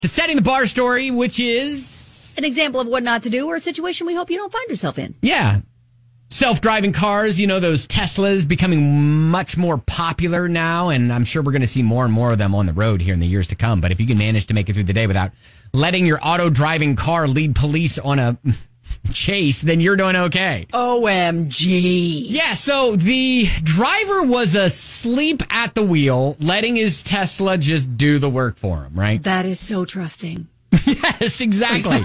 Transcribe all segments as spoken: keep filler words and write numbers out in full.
to Setting the Bar story, which is an example of what not to do or a situation we hope you don't find yourself in. Yeah. Self-driving cars, you know, those Teslas becoming much more popular now, and I'm sure we're going to see more and more of them on the road here in the years to come. But if you can manage to make it through the day without letting your auto-driving car lead police on a chase, then you're doing okay. O M G. Yeah, so the driver was asleep at the wheel, letting his Tesla just do the work for him, right? That is so trusting. Yes, exactly.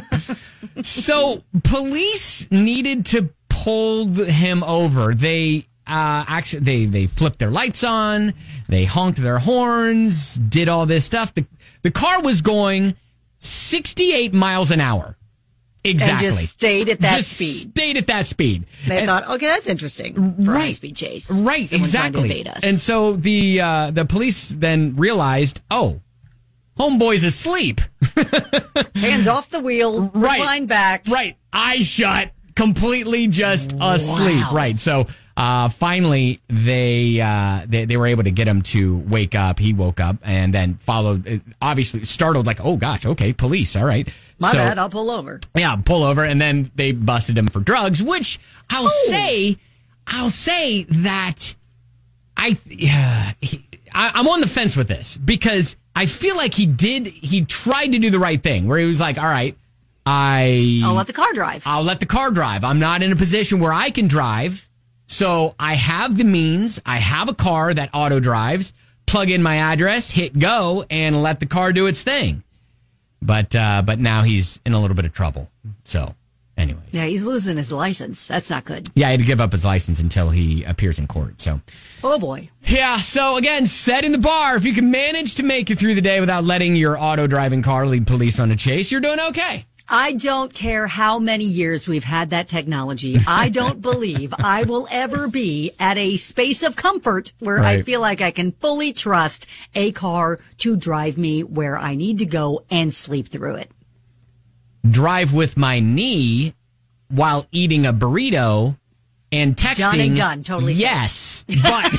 So police needed to pull him over. They uh, actually they they flipped their lights on, they honked their horns, did all this stuff. The the car was going sixty-eight miles an hour. Exactly. And just stayed at that just speed. Stayed at that speed. They and, thought, okay, that's interesting for right, a high-speed chase. Right, Someone exactly. trying to evade us. And so the uh, the police then realized, oh, homeboy's asleep. Hands off the wheel, right, recline back. Right, eyes shut, completely just asleep. Wow. Right, so uh, finally they, uh, they they were able to get him to wake up. He woke up and then followed, obviously startled, like, oh gosh, okay, police, all right. My so, bad, I'll pull over. Yeah, pull over, and then they busted him for drugs, which I'll oh. say, I'll say that I, yeah, he, I, I'm on the fence with this because I feel like he did, he tried to do the right thing where he was like, all right, I... I'll let the car drive. I'll let the car drive. I'm not in a position where I can drive. So I have the means. I have a car that auto drives. Plug in my address, hit go, and let the car do its thing. But uh, but now he's in a little bit of trouble. So, anyways. Yeah, he's losing his license. That's not good. Yeah, he had to give up his license until he appears in court. So, oh boy. Yeah. So again, setting the bar. If you can manage to make it through the day without letting your auto driving car lead police on a chase, you're doing okay. I don't care how many years we've had that technology. I don't believe I will ever be at a space of comfort where right. I feel like I can fully trust a car to drive me where I need to go and sleep through it. Drive with my knee while eating a burrito and texting. Done and done. Totally. Yes. But,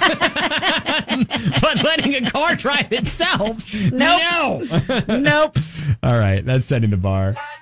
but letting a car drive itself. Nope. No. Nope. All right. That's setting the bar.